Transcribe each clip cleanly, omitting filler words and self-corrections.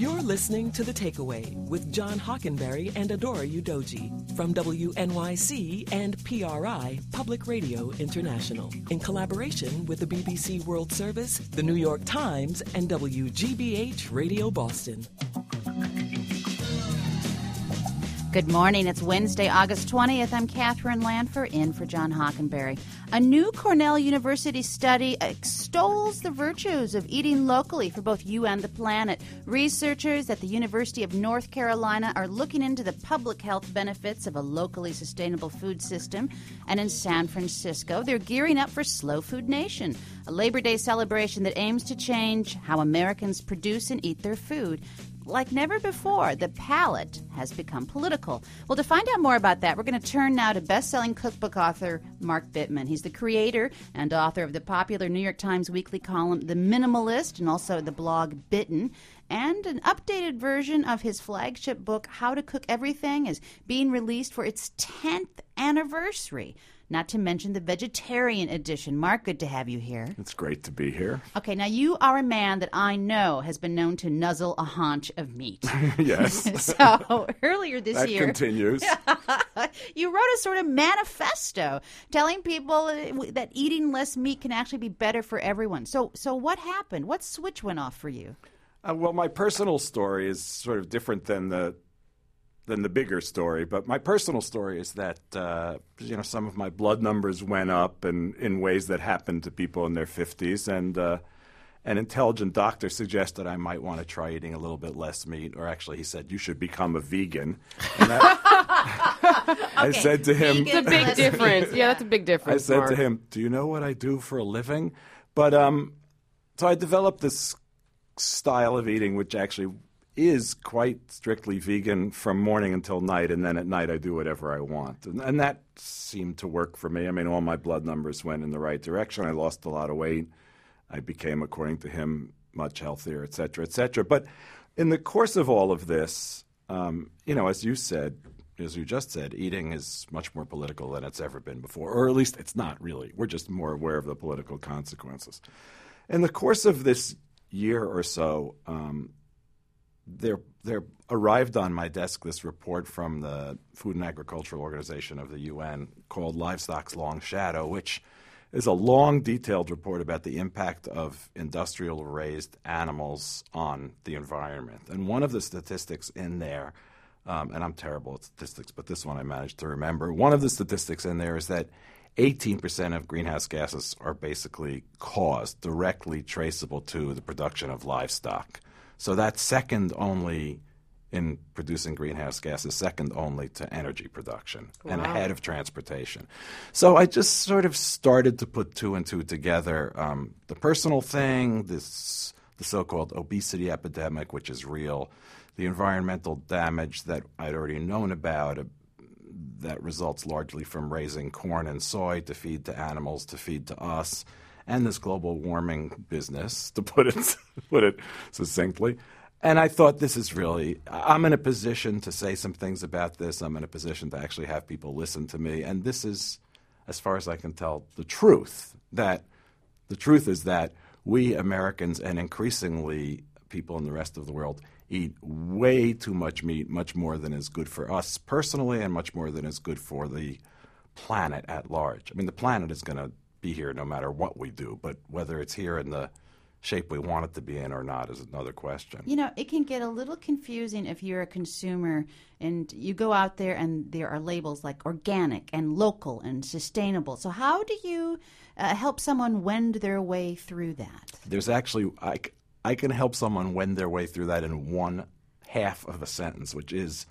You're listening to The Takeaway with John Hockenberry and Adora Udoji from WNYC and PRI, Public Radio International, in collaboration with the BBC World Service, the New York Times, and WGBH Radio Boston. Good morning. It's Wednesday, August 20th. I'm Catherine Lanfer, in for John Hockenberry. A new Cornell University study extols the virtues of eating locally for both you and the planet. Researchers at the University of North Carolina are looking into the public health benefits of a locally sustainable food system. And in San Francisco, they're gearing up for Slow Food Nation, a Labor Day celebration that aims to change how Americans produce and eat their food. Like never before, the palate has become political. Well, to find out more about that, we're going to turn now to best-selling cookbook author Mark Bittman. He's the creator and author of the popular New York Times weekly column The Minimalist and also the blog Bitten. And an updated version of his flagship book, How to Cook Everything, is being released for its 10th anniversary. Not to mention the vegetarian edition. Mark, good to have you here. It's great to be here. Okay, now you are a man that I know has been known to nuzzle a haunch of meat. Yes. So earlier this that year, continues. You wrote a sort of manifesto telling people that eating less meat can actually be better for everyone. So what happened? What switch went off for you? Well, my personal story is sort of different than the bigger story, but my personal story is that some of my blood numbers went up in ways that happened to people in their 50s, and an intelligent doctor suggested I might want to try eating a little bit less meat, or actually he said, you should become a vegan. And I said to him... It's a big difference. Yeah, that's a big difference, I said Mark. to him, do you know what I do for a living? But so I developed this style of eating which actually is quite strictly vegan from morning until night, and then at night I do whatever I want. And that seemed to work for me. I mean, all my blood numbers went in the right direction. I lost a lot of weight. I became, according to him, much healthier, et cetera, et cetera. But in the course of all of this, as you just said, eating is much more political than it's ever been before, or at least it's not really. We're just more aware of the political consequences. In the course of this year or so, there arrived on my desk this report from the Food and Agricultural Organization of the UN called Livestock's Long Shadow, which is a long, detailed report about the impact of industrial-raised animals on the environment. And one of the statistics in there, and I'm terrible at statistics, but this one I managed to remember, one of the statistics in there is that 18% of greenhouse gases are basically caused, directly traceable to the production of livestock. So that's second only in producing greenhouse gases, second only to energy production and ahead of transportation. So I just sort of started to put two and two together. The personal thing, the so-called obesity epidemic, which is real, the environmental damage that I'd already known about that results largely from raising corn and soy to feed to animals, to feed to us, and this global warming business, to put it succinctly. And I thought I'm in a position to say some things about this. I'm in a position to actually have people listen to me. And this is, as far as I can tell, the truth. The truth is that we Americans, and increasingly people in the rest of the world, eat way too much meat, much more than is good for us personally and much more than is good for the planet at large. I mean, the planet is going to be here no matter what we do, but whether it's here in the shape we want it to be in or not is another question. It can get a little confusing if you're a consumer and you go out there and there are labels like organic and local and sustainable. So how do you help someone wend their way through that? There's actually, I can help someone wend their way through that in one half of a sentence, which is,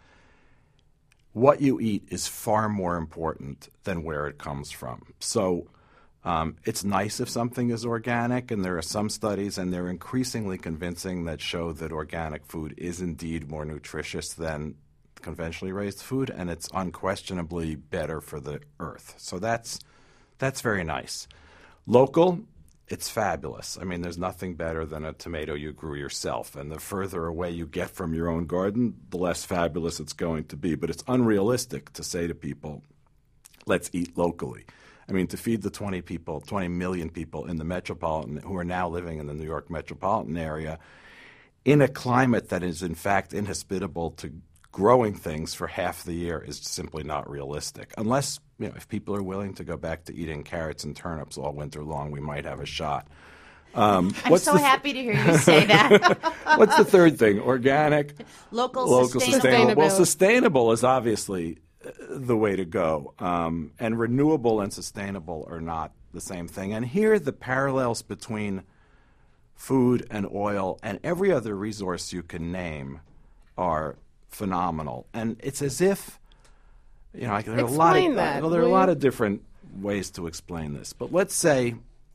what you eat is far more important than where it comes from. So it's nice if something is organic, and there are some studies, and they're increasingly convincing, that show that organic food is indeed more nutritious than conventionally raised food, and it's unquestionably better for the earth. So that's very nice. Local, it's fabulous. I mean, there's nothing better than a tomato you grew yourself, and the further away you get from your own garden, the less fabulous it's going to be. But it's unrealistic to say to people, let's eat locally. I mean, to feed the 20 million people in the metropolitan, who are now living in the New York metropolitan area, in a climate that is in fact inhospitable to growing things for half the year is simply not realistic. Unless, if people are willing to go back to eating carrots and turnips all winter long, we might have a shot. I'm so happy to hear you say that. What's the third thing? Organic? Local sustainable. Well, sustainable is obviously the way to go. And renewable and sustainable are not the same thing. And here the parallels between food and oil and every other resource you can name are phenomenal. And it's as if, there are a lot of different ways to explain this. But let's say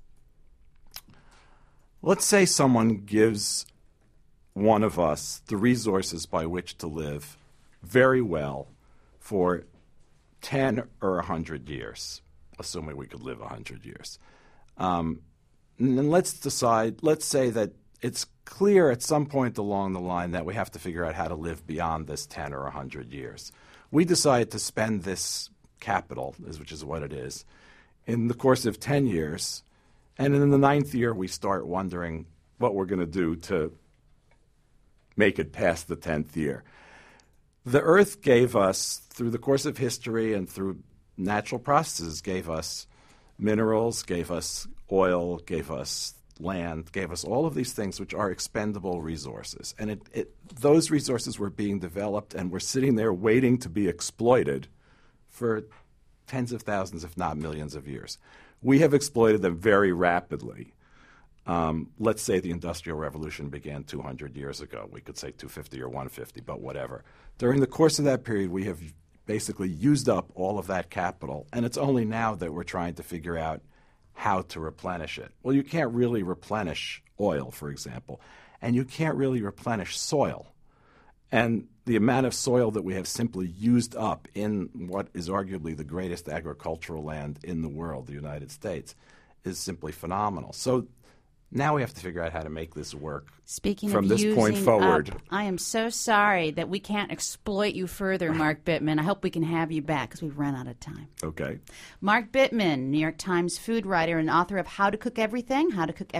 someone gives one of us the resources by which to live very well for 10 or 100 years, assuming we could live 100 years. And then let's say that it's clear at some point along the line that we have to figure out how to live beyond this 10 or 100 years. We decide to spend this capital, which is what it is, in the course of 10 years. And in the 9th year, we start wondering what we're going to do to make it past the 10th year. The Earth gave us, through the course of history and through natural processes, gave us minerals, gave us oil, gave us land, gave us all of these things which are expendable resources. And those resources were being developed and were sitting there waiting to be exploited for tens of thousands, if not millions of years. We have exploited them very rapidly. Let's say the Industrial Revolution began 200 years ago. We could say 250 or 150, but whatever. During the course of that period, we have basically used up all of that capital, and it's only now that we're trying to figure out how to replenish it. Well, you can't really replenish oil, for example, and you can't really replenish soil. And the amount of soil that we have simply used up in what is arguably the greatest agricultural land in the world, the United States, is simply phenomenal. So now we have to figure out how to make this work. Speaking from of this point forward. I am so sorry that we can't exploit you further, Mark Bittman. I hope we can have you back because we've run out of time. Okay. Mark Bittman, New York Times food writer and author of How to Cook Everything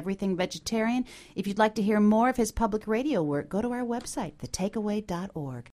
Vegetarian. If you'd like to hear more of his public radio work, go to our website, thetakeaway.org.